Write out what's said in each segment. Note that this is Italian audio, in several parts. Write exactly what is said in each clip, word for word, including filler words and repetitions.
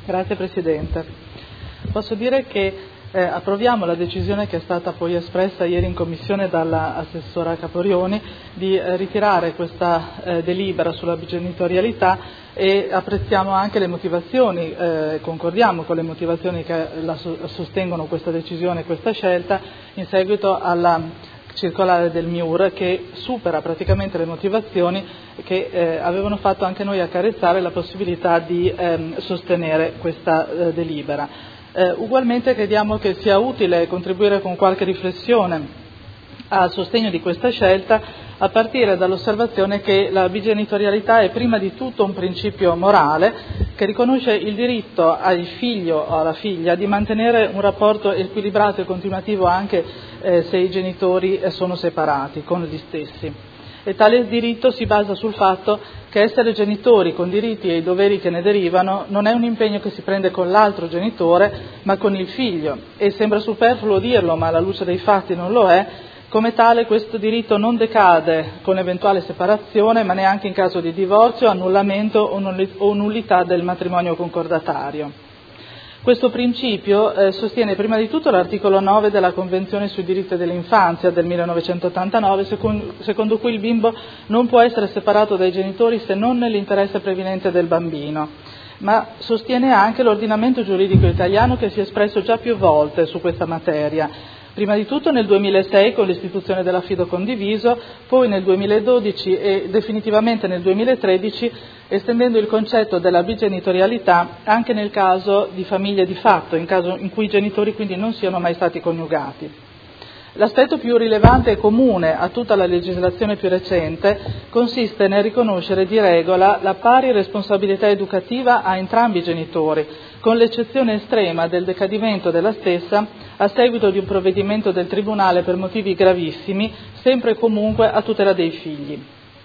Grazie Presidente. Posso dire che eh, approviamo la decisione che è stata poi espressa ieri in Commissione dalla Assessora Caporioni di eh, ritirare questa eh, delibera sulla bigenitorialità e apprezziamo anche le motivazioni, eh, concordiamo con le motivazioni che la sostengono questa decisione e questa scelta in seguito alla circolare del M I U R che supera praticamente le motivazioni che eh, avevano fatto anche noi accarezzare la possibilità di ehm, sostenere questa eh, delibera. Eh, ugualmente crediamo che sia utile contribuire con qualche riflessione al sostegno di questa scelta a partire dall'osservazione che la bigenitorialità è prima di tutto un principio morale che riconosce il diritto al figlio o alla figlia di mantenere un rapporto equilibrato e continuativo anche eh, se i genitori sono separati con gli stessi. E tale diritto si basa sul fatto che essere genitori con diritti e i doveri che ne derivano non è un impegno che si prende con l'altro genitore ma con il figlio, e sembra superfluo dirlo ma alla luce dei fatti non lo è. Come tale questo diritto non decade con eventuale separazione, ma neanche in caso di divorzio, annullamento o nullità del matrimonio concordatario. Questo principio eh, sostiene prima di tutto l'articolo nove della Convenzione sui diritti dell'infanzia del millenovecentottantanove, secondo, secondo cui il bimbo non può essere separato dai genitori se non nell'interesse preminente del bambino, ma sostiene anche l'ordinamento giuridico italiano che si è espresso già più volte su questa materia. Prima di tutto nel duemilasei con l'istituzione dell'affido condiviso, poi nel duemiladodici e definitivamente nel duemilatredici estendendo il concetto della bigenitorialità anche nel caso di famiglie di fatto, in caso in cui i genitori quindi non siano mai stati coniugati. L'aspetto più rilevante e comune a tutta la legislazione più recente consiste nel riconoscere di regola la pari responsabilità educativa a entrambi i genitori, con l'eccezione estrema del decadimento della stessa a seguito di un provvedimento del Tribunale per motivi gravissimi, sempre e comunque a tutela dei figli.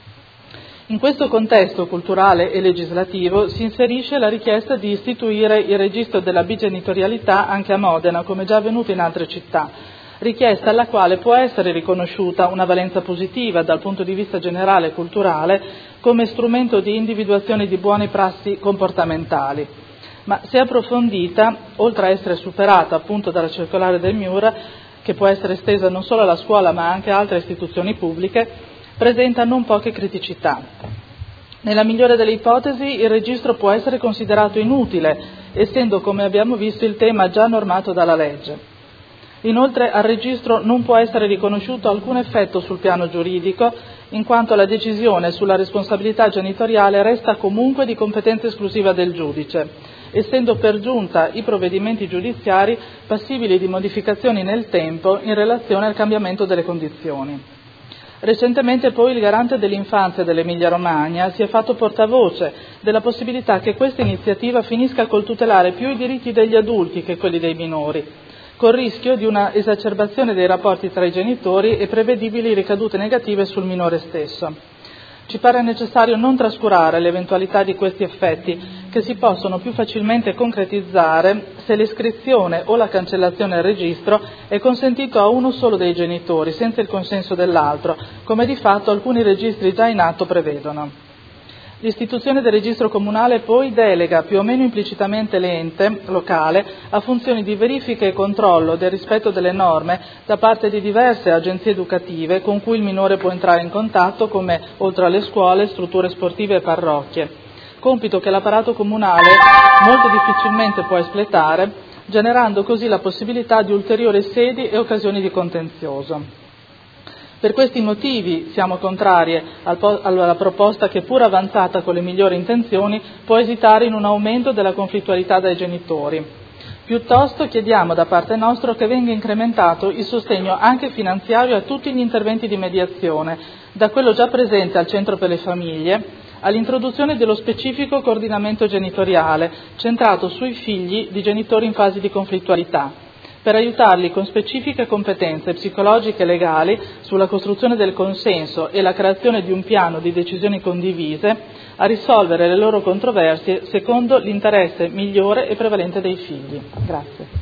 In questo contesto culturale e legislativo si inserisce la richiesta di istituire il registro della bigenitorialità anche a Modena, come già avvenuto in altre città, richiesta alla quale può essere riconosciuta una valenza positiva dal punto di vista generale e culturale come strumento di individuazione di buone prassi comportamentali. Ma se approfondita, oltre a essere superata appunto dalla circolare del M I U R, che può essere estesa non solo alla scuola ma anche a altre istituzioni pubbliche, presenta non poche criticità. Nella migliore delle ipotesi il registro può essere considerato inutile, essendo, come abbiamo visto, il tema già normato dalla legge. Inoltre al registro non può essere riconosciuto alcun effetto sul piano giuridico, in quanto la decisione sulla responsabilità genitoriale resta comunque di competenza esclusiva del giudice, essendo per giunta i provvedimenti giudiziari passibili di modificazioni nel tempo in relazione al cambiamento delle condizioni. Recentemente poi il Garante dell'infanzia dell'Emilia Romagna si è fatto portavoce della possibilità che questa iniziativa finisca col tutelare più i diritti degli adulti che quelli dei minori, col rischio di una esacerbazione dei rapporti tra i genitori e prevedibili ricadute negative sul minore stesso. Ci pare necessario non trascurare l'eventualità di questi effetti, che si possono più facilmente concretizzare se l'iscrizione o la cancellazione al registro è consentito a uno solo dei genitori, senza il consenso dell'altro, come di fatto alcuni registri già in atto prevedono. L'istituzione del registro comunale poi delega più o meno implicitamente l'ente locale a funzioni di verifica e controllo del rispetto delle norme da parte di diverse agenzie educative con cui il minore può entrare in contatto, come oltre alle scuole, strutture sportive e parrocchie, compito che l'apparato comunale molto difficilmente può espletare, generando così la possibilità di ulteriori sedi e occasioni di contenzioso. Per questi motivi siamo contrari alla proposta che, pur avanzata con le migliori intenzioni, può esitare in un aumento della conflittualità dai genitori. Piuttosto chiediamo da parte nostra che venga incrementato il sostegno anche finanziario a tutti gli interventi di mediazione, da quello già presente al Centro per le Famiglie, all'introduzione dello specifico coordinamento genitoriale, centrato sui figli di genitori in fase di conflittualità, per aiutarli con specifiche competenze psicologiche e legali sulla costruzione del consenso e la creazione di un piano di decisioni condivise a risolvere le loro controversie secondo l'interesse migliore e prevalente dei figli. Grazie.